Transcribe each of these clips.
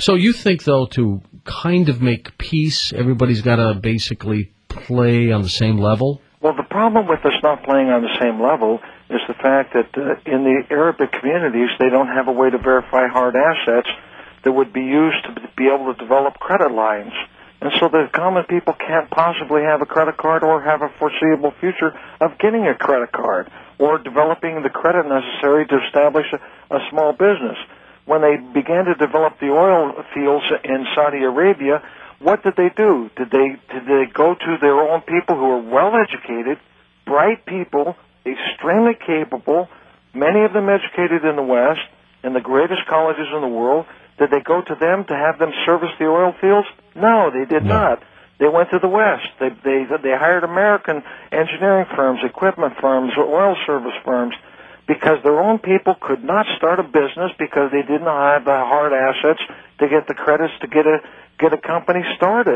So you think, though, to kind of make peace, everybody's got to basically play on the same level? Well, the problem with us not playing on the same level is the fact that in the Arabic communities, they don't have a way to verify hard assets that would be used to be able to develop credit lines. And so the common people can't possibly have a credit card or have a foreseeable future of getting a credit card or developing the credit necessary to establish a small business. When they began to develop the oil fields in Saudi Arabia, what did they do? Did they go to their own people who are well-educated, bright people, extremely capable, many of them educated in the West, in the greatest colleges in the world? Did they go to them to have them service the oil fields? No, they did not. They went to the West. They hired American engineering firms, equipment firms, oil service firms, because their own people could not start a business because they didn't have the hard assets to get the credits to get a company started.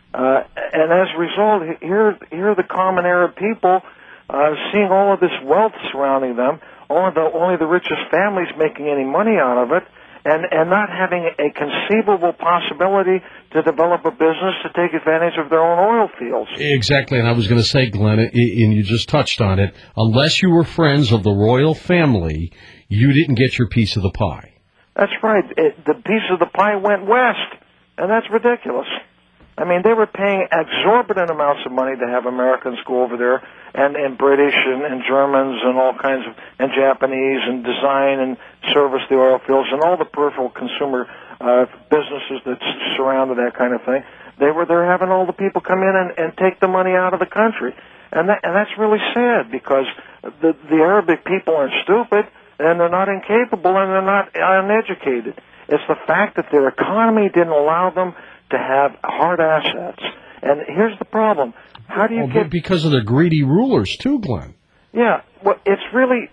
And as a result, here are the common Arab people seeing all of this wealth surrounding them, only the richest families making any money out of it, and not having a conceivable possibility to develop a business to take advantage of their own oil fields. Exactly, and I was going to say, Glenn, and you just touched on it, unless you were friends of the royal family, you didn't get your piece of the pie. That's right. The piece of the pie went west, and that's ridiculous. I mean, they were paying exorbitant amounts of money to have Americans go over there, and British and Germans and all kinds of, and Japanese, and design and service the oil fields and all the peripheral consumer businesses that surrounded that kind of thing. They're having all the people come in and take the money out of the country, and that's really sad because the Arabic people aren't stupid and they're not incapable and they're not uneducated. It's the fact that their economy didn't allow them to have hard assets. And here's the problem. How do you get... Because of the greedy rulers, too, Glenn. Yeah, well, it's really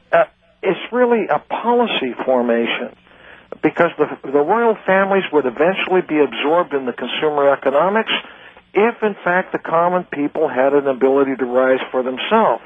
a policy formation because the royal families would eventually be absorbed in the consumer economics if, in fact, the common people had an ability to rise for themselves.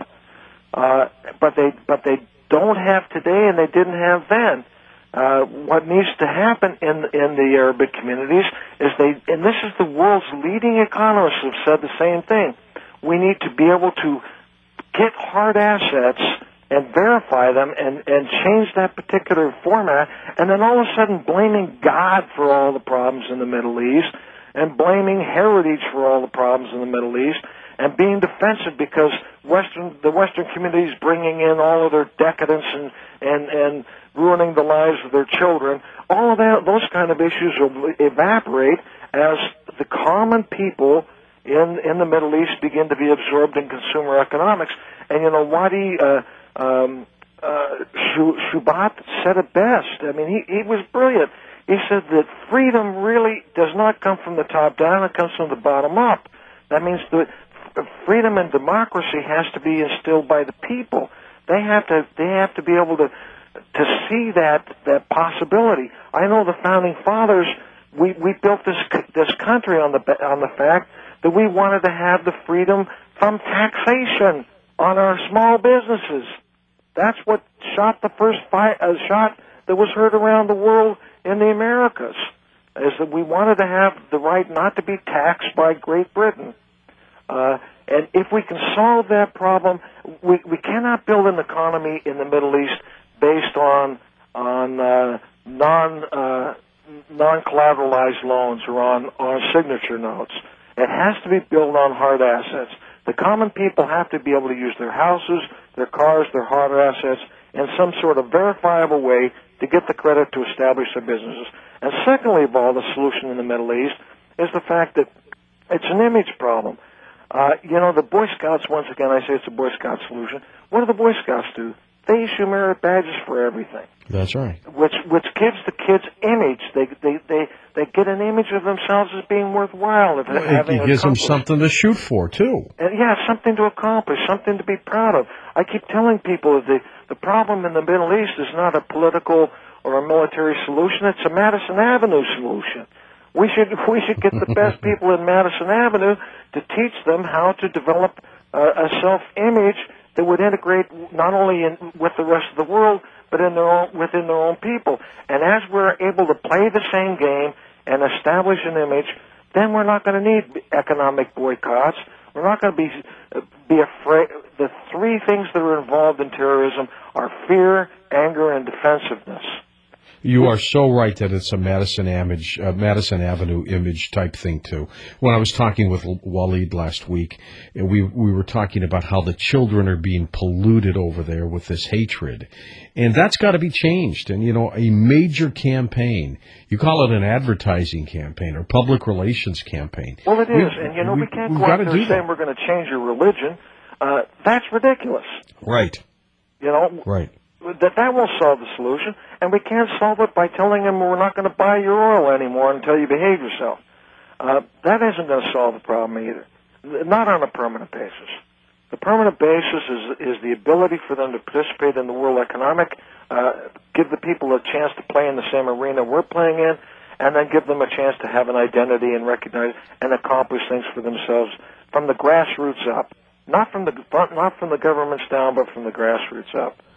But they don't have today and they didn't have then. What needs to happen in the Arabic communities is and this is the world's leading economists have said the same thing. We need to be able to get hard assets and verify them and change that particular format, and then all of a sudden blaming God for all the problems in the Middle East and blaming heritage for all the problems in the Middle East and being defensive because the Western communities bringing in all of their decadence and ruining the lives of their children. All of that, those kind of issues will evaporate as the common people in the Middle East begin to be absorbed in consumer economics. And Wadi Shubat said it best. I mean, he was brilliant. He said that freedom really does not come from the top down; it comes from the bottom up. That means that freedom and democracy has to be instilled by the people. They have to be able to see that possibility. I know the founding fathers. We built this country on the fact that we wanted to have the freedom from taxation on our small businesses. That's what shot the first shot that was heard around the world in the Americas, is that we wanted to have the right not to be taxed by Great Britain. And if we can solve that problem, we cannot build an economy in the Middle East based on non-collateralized loans or on signature notes. It has to be built on hard assets. The common people have to be able to use their houses, their cars, their hard assets in some sort of verifiable way to get the credit to establish their businesses. And secondly of all, the solution in the Middle East is the fact that it's an image problem. The Boy Scouts, once again, I say it's a Boy Scout solution. What do the Boy Scouts do? They issue merit badges for everything. That's right. Which gives the kids image. They get an image of themselves as being worthwhile. It gives them something to shoot for, too. And something to accomplish, something to be proud of. I keep telling people that the problem in the Middle East is not a political or a military solution. It's a Madison Avenue solution. We should get the best people in Madison Avenue to teach them how to develop a self-image that would integrate not only with the rest of the world, but within their own people. And as we're able to play the same game and establish an image, then we're not going to need economic boycotts. We're not going to be afraid. The three things that are involved in terrorism are fear, anger, and defensive. You are so right that it's a Madison Avenue image type thing too. When I was talking with Waleed last week, we were talking about how the children are being polluted over there with this hatred, and that's got to be changed. And a major campaign. You call it an advertising campaign or public relations campain. Well, it is, and we can't go out there saying we're going to change your religion. That's ridiculous. Right. Right. That will solve the solution, and we can't solve it by telling them we're not going to buy your oil anymore until you behave yourself. That isn't going to solve the problem either, not on a permanent basis. The permanent basis is the ability for them to participate in the world economic, give the people a chance to play in the same arena we're playing in, and then give them a chance to have an identity and recognize and accomplish things for themselves from the grassroots up, not from the governments down, but from the grassroots up.